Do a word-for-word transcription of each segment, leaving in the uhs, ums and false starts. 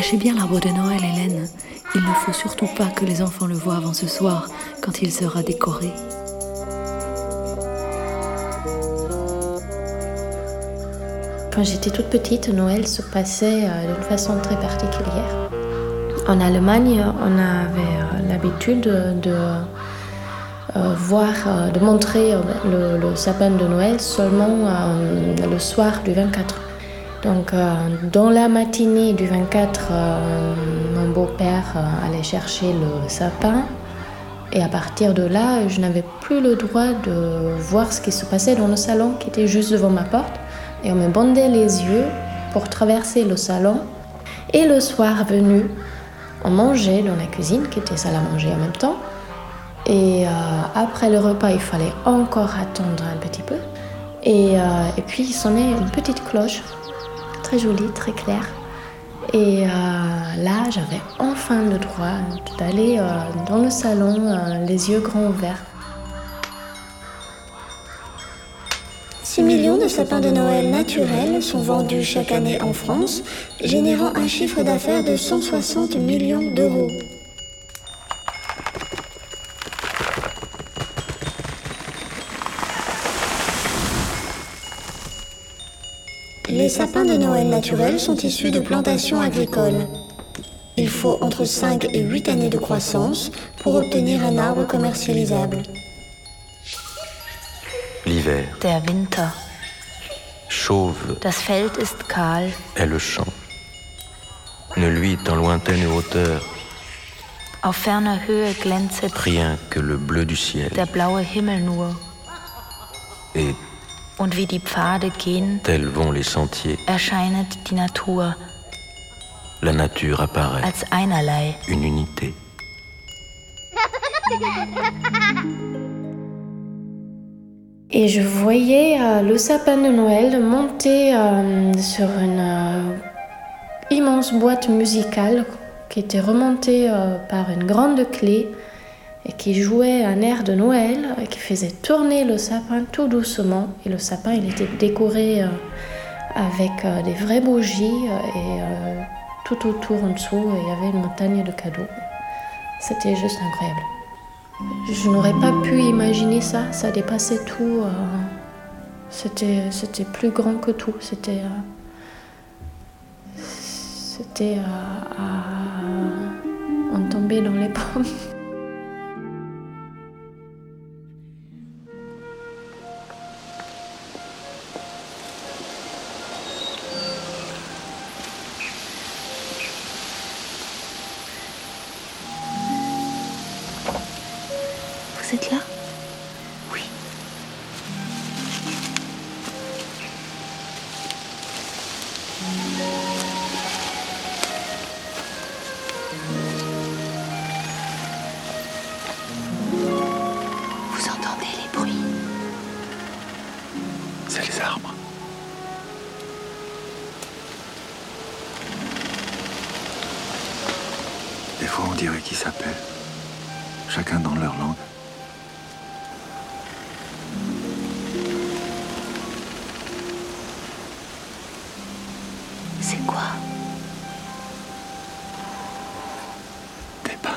Cachez bien l'arbre de Noël, Hélène. Il ne faut surtout pas que les enfants le voient avant ce soir, quand il sera décoré. Quand j'étais toute petite, Noël se passait d'une façon très particulière. En Allemagne, on avait l'habitude de euh, voir, de montrer le, le sapin de Noël seulement euh, le soir du vingt-quatre. Donc, euh, dans la matinée du vingt-quatre, euh, mon beau-père euh, allait chercher le sapin. Et à partir de là, je n'avais plus le droit de voir ce qui se passait dans le salon qui était juste devant ma porte. Et on me bandait les yeux pour traverser le salon. Et le soir venu, on mangeait dans la cuisine, qui était salle à manger en même temps. Et euh, après le repas, il fallait encore attendre un petit peu. Et, euh, et puis, il sonnait une petite cloche, très jolie, très claire. Et euh, là, j'avais enfin le droit d'aller euh, dans le salon, euh, les yeux grands ouverts. six millions de sapins de Noël naturels sont vendus chaque année en France, générant un chiffre d'affaires de cent soixante millions d'euros. Les sapins de Noël naturels sont issus de plantations agricoles. Il faut entre cinq et huit années de croissance pour obtenir un arbre commercialisable. L'hiver. Der Winter. Chauve. Das Feld ist kahl. Est le champ. Ne luit en lointaine hauteur. Auf ferner Höhe glänzet Rien que le bleu du ciel. Der blaue Himmel nur. Et Und wie die Pfade gehen, tels vont les sentiers. Erscheinet die Natur. La nature apparaît. Als einerlei. Une unité. Et je voyais euh, le sapin de Noël monter euh, sur une euh, immense boîte musicale qui était remontée euh, par une grande clé et qui jouait un air de Noël et qui faisait tourner le sapin tout doucement. Et le sapin, il était décoré euh, avec euh, des vraies bougies euh, et euh, tout autour en dessous, il y avait une montagne de cadeaux. C'était juste incroyable. Je n'aurais pas pu imaginer ça, ça dépassait tout. Euh, c'était, c'était plus grand que tout. C'était, euh, c'était euh, à en tomber dans les pommes. Vous êtes là? Oui. Vous entendez les bruits? C'est les arbres. Des fois, on dirait qu'ils s'appellent, chacun dans leur langue. C'est quoi? Des pains.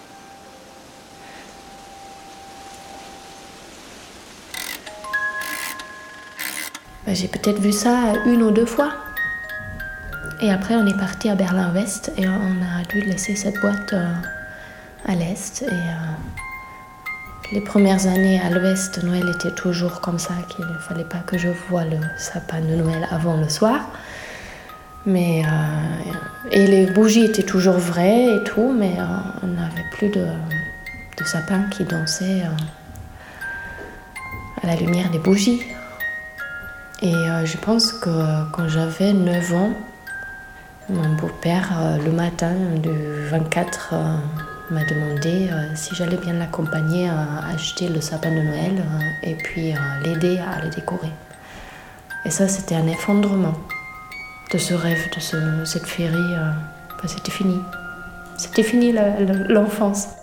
Ben, j'ai peut-être vu ça une ou deux fois. Et après, on est parti à Berlin-Ouest et on a dû laisser cette boîte euh, à l'Est. Et euh, les premières années à l'Ouest, Noël était toujours comme ça, qu'il ne fallait pas que je voie le sapin de Noël avant le soir. Mais, euh, et les bougies étaient toujours vraies et tout, mais euh, on n'avait plus de, de sapin qui dansait euh, à la lumière des bougies. Et euh, je pense que quand j'avais neuf ans, mon beau-père, euh, le matin du vingt-quatre, euh, m'a demandé euh, si j'allais bien l'accompagner à acheter le sapin de Noël euh, et puis euh, l'aider à le décorer. Et ça, c'était un effondrement de ce rêve, de ce, cette féerie. Euh, ben, c'était fini. C'était fini la, la, l'enfance.